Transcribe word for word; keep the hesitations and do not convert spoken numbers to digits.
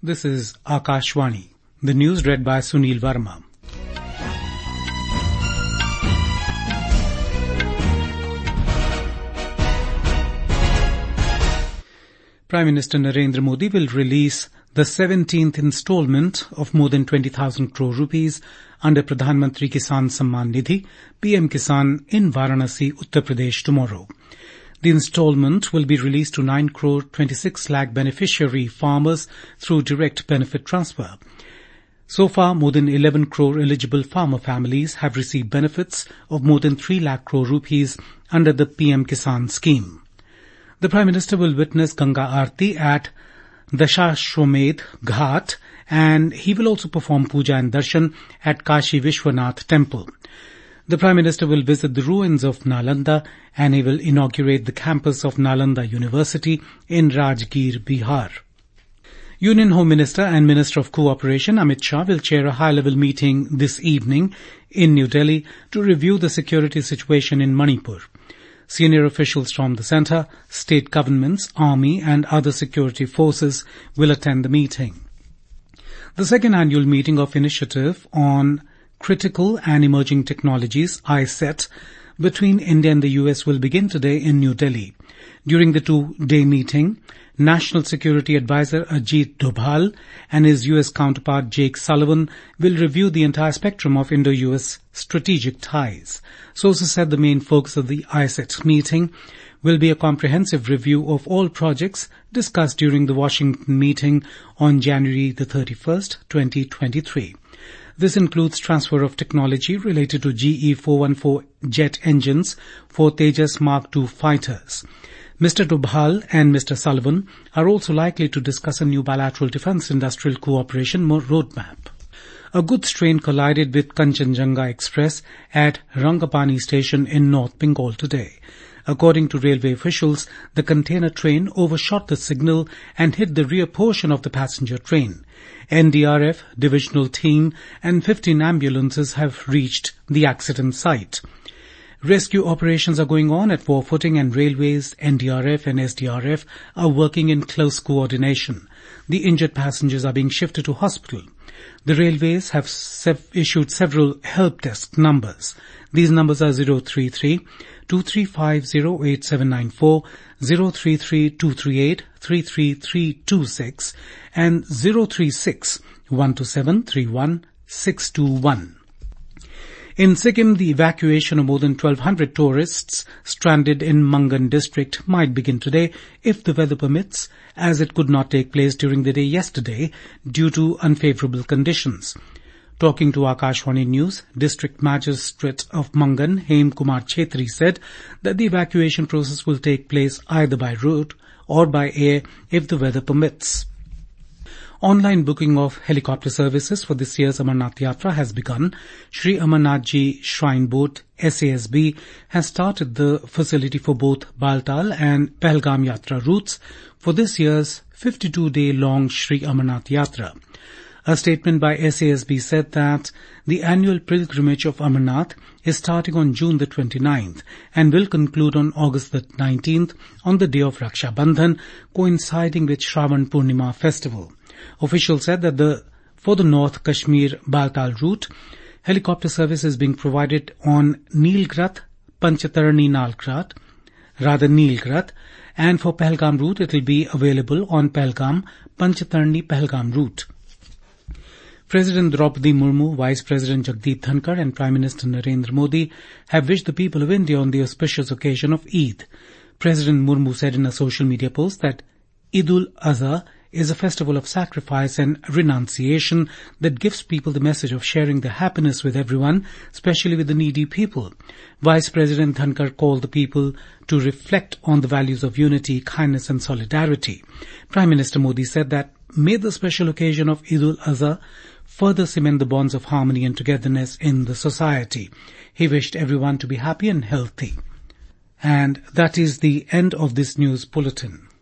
This is Akashvani. The news read by Sunil Verma. Prime Minister Narendra Modi will release the seventeenth installment of more than twenty thousand crore rupees under Pradhan Mantri Kisan Samman Nidhi, P M Kisan, in Varanasi, Uttar Pradesh tomorrow. The installment will be released to nine crore twenty-six lakh beneficiary farmers through direct benefit transfer. So far, more than eleven crore eligible farmer families have received benefits of more than three lakh crore rupees under the P M Kisan scheme. The Prime Minister will witness Ganga Aarti at Dashashwamedh Ghat, and he will also perform puja and darshan at Kashi Vishwanath Temple. The Prime Minister will visit the ruins of Nalanda and he will inaugurate the campus of Nalanda University in Rajgir, Bihar. Union Home Minister and Minister of Cooperation Amit Shah will chair a high-level meeting this evening in New Delhi to review the security situation in Manipur. Senior officials from the centre, state governments, army and other security forces will attend the meeting. The second annual meeting of Initiative on Critical and Emerging Technologies, I C E T, between India and the U S will begin today in New Delhi. During the two-day meeting, National Security Advisor Ajit Dobhal and his U S counterpart Jake Sullivan will review the entire spectrum of Indo-U S strategic ties. Sources said the main focus of the I C E T meeting will be a comprehensive review of all projects discussed during the Washington meeting on January the thirty-first, twenty twenty-three. This includes transfer of technology related to G E four fourteen jet engines for Tejas Mark two fighters. Mister Dobhal and Mister Sullivan are also likely to discuss a new bilateral defence industrial cooperation roadmap. A goods train collided with Kanchenjunga Express at Rangapani station in North Bengal today. According to railway officials, the container train overshot the signal and hit the rear portion of the passenger train. N D R F, divisional team and fifteen ambulances have reached the accident site. Rescue operations are going on at war footing and railways, N D R F and S D R F are working in close coordination. The injured passengers are being shifted to hospital. The railways have sev- issued several help desk numbers. These numbers are zero three three, two three five, zero eight seven nine four, zero three three, two three eight, three three three two six and zero three six, one two seven, three one six two one. In Sikkim, the evacuation of more than twelve hundred tourists stranded in Mangan district might begin today if the weather permits, as it could not take place during the day yesterday due to unfavourable conditions. Talking to Akashvani News, District Magistrate of Mangan, Hem Kumar Chhetri, said that the evacuation process will take place either by road or by air if the weather permits. Online booking of helicopter services for this year's Amarnath Yatra has begun. Shri Amarnath Ji Shrine Board, S A S B, has started the facility for both Baltal and Pahalgam Yatra routes for this year's fifty-two day long Shri Amarnath Yatra. A statement by S A S B said that the annual pilgrimage of Amarnath is starting on June the twenty-ninth and will conclude on August the nineteenth on the day of Raksha Bandhan, coinciding with Shravan Purnima festival. Officials said that the for the North Kashmir Baltal route, helicopter service is being provided on Nilgrath, Panchatarni Nalgrath, rather Nilgrath, and for Pahalgam route it will be available on Pahalgam, Panchatarni Pahalgam route. President Draupadi Murmu, Vice President Jagdeep Dhankar and Prime Minister Narendra Modi have wished the people of India on the auspicious occasion of Eid. President Murmu said in a social media post that Eid-ul-Azha is a festival of sacrifice and renunciation that gives people the message of sharing the happiness with everyone, especially with the needy people. Vice President Dhankar called the people to reflect on the values of unity, kindness and solidarity. Prime Minister Modi said that may the special occasion of Eid-ul-Azha further cement the bonds of harmony and togetherness in the society. He wished everyone to be happy and healthy. And that is the end of this news bulletin.